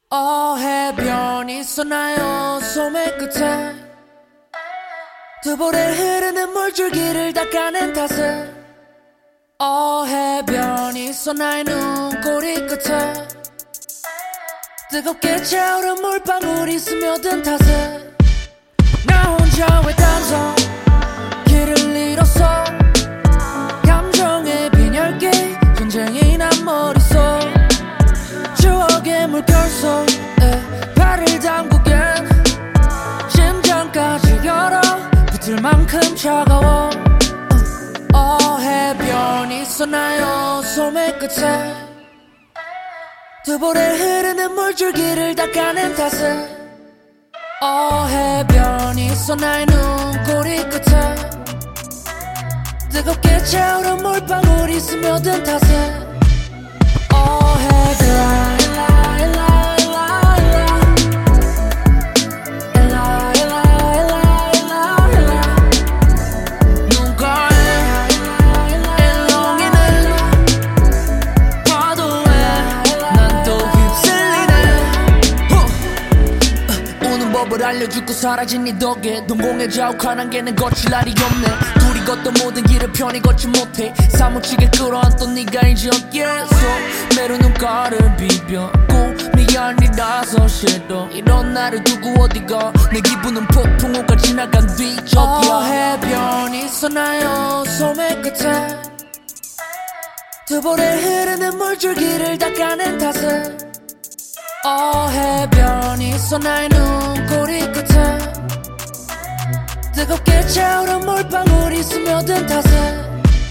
해변이 있었나요 소매 끝에 두 볼에 흐르는 물줄기를 닦아낸 탓에 해변이 있었나요 눈꼬리 끝에 뜨겁게 차오른 물방울이 스며든 탓에 나 혼자 외딴섬 길을 잃었어 감정의 빈혈기 전쟁이 난 머릿속 추억의 물결 속에 발을 담그겐 심장까지 열어 붙을 만큼 차가워 해변이 있었나요 소매 끝에 두 볼에 흐르는 물줄기를 닦아낸 탓에 해변이 있었나요 눈꼬리 끝에 뜨겁게 차오른 물방울이 스며든 탓에 해변 법을 알려주고 사라진 네 덕에 동공에 자욱한 안개는 거칠 날이 없네 둘이 걷던 모든 길을 편히 걷지 못해 사무치게 끌어안던 네가 이제 어깨에서 매로 눈가를 비벼 꿈이 아니라서 싫어 이런 나를 두고 어디가 내 기분은 폭풍우가 지나간 뒤적이야 해변이 있었나요 소매 끝에 두 볼에 흐르는 물줄기를 닦아낸 탓에 해변이 있었나요 눈꼬리 끝에 뜨겁게 차오른 물방울이 스며든 탓에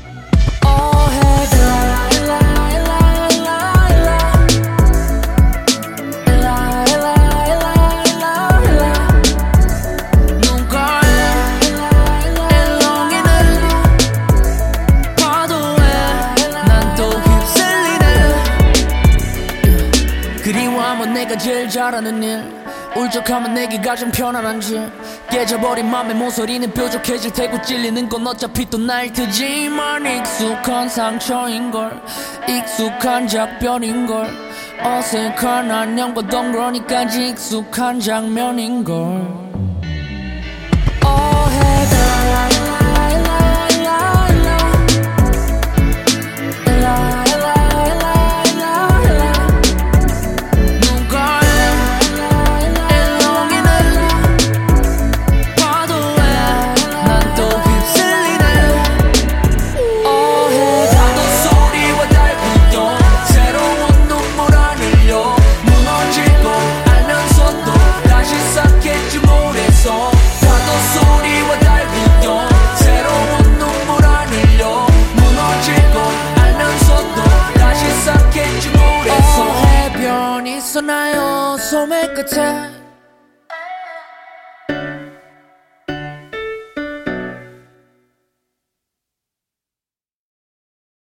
그리워하면 내가 제일 잘하는 일 울적하면 내게 가장 편안한 질 깨져버린 맘의 모서리는 뾰족해질 테고 찔리는 건 어차피 또 날 테지만 익숙한 상처인걸 익숙한 작별인걸 어색한 안녕과 덩그러니까지 익숙한 장면인걸 있었나요 소매 끝에